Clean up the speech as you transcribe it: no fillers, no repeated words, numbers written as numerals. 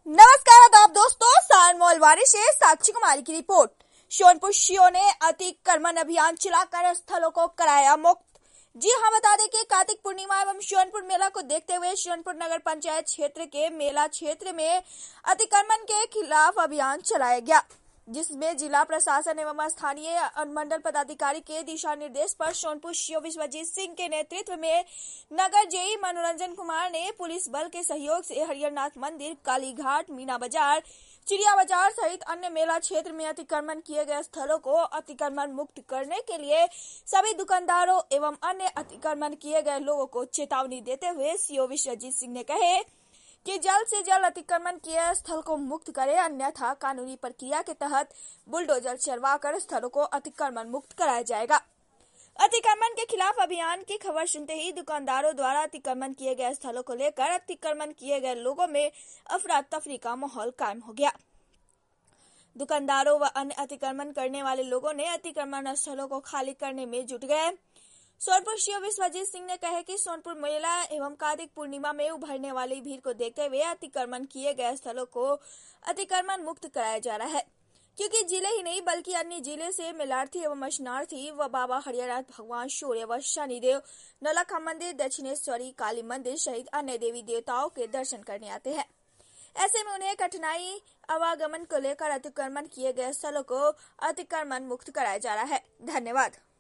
नमस्कार आदाब दोस्तों, सान मोलवारी से साक्षी कुमारी की रिपोर्ट। सोनपुर सीओ ने अतिक्रमण अभियान चलाकर स्थलों को कराया मुक्त। जी हाँ, बता दें कि कार्तिक पूर्णिमा एवं सोनपुर मेला को देखते हुए सोनपुर नगर पंचायत क्षेत्र के मेला क्षेत्र में अतिक्रमण के खिलाफ अभियान चलाया गया, जिसमें जिला प्रशासन एवं स्थानीय अनुमंडल पदाधिकारी के दिशा निर्देश पर सोनपुर सीओ विश्वजीत सिंह के नेतृत्व में नगर जेई मनोरंजन कुमार ने पुलिस बल के सहयोग से हरिहरनाथ मंदिर, कालीघाट, मीना बाजार, चिड़िया बाजार सहित अन्य मेला क्षेत्र में अतिक्रमण किए गए स्थलों को अतिक्रमण मुक्त करने के लिए सभी दुकानदारों एवं अन्य अतिक्रमण किए गए लोगों को चेतावनी देते हुए सीओ विश्वजीत सिंह ने कहे कि जल्द से जल्द अतिक्रमण किए स्थल को मुक्त करें, अन्यथा कानूनी प्रक्रिया के तहत बुलडोजर चलवाकर स्थलों को अतिक्रमण मुक्त कराया जाएगा। अतिक्रमण के खिलाफ अभियान की खबर सुनते ही दुकानदारों द्वारा अतिक्रमण किए गए स्थलों को लेकर अतिक्रमण किए गए लोगों में अफरा तफरी का माहौल कायम हो गया। दुकानदारों व अन्य अतिक्रमण करने वाले लोगों ने अतिक्रमण स्थलों को खाली करने में जुट गए। सोनपुर सीओ विश्वजीत सिंह ने कहा कि सोनपुर मेला एवं कार्तिक पूर्णिमा में उभरने वाली भीड़ को देखते हुए अतिक्रमण किए गए स्थलों को अतिक्रमण मुक्त कराया जा रहा है, क्योंकि जिले ही नहीं बल्कि अन्य जिले से मेलार्थी एवं स्नार्थी व बाबा हरिहरनाथ भगवान सूर्य व शनिदेव, नौलखा मंदिर, दक्षिणेश्वरी, काली मंदिर सहित अन्य देवी देवताओं के दर्शन करने आते हैं। ऐसे में उन्हें कठिनाई आवागमन को लेकर अतिक्रमण किए गए स्थलों को अतिक्रमण मुक्त कराया जा रहा है। धन्यवाद।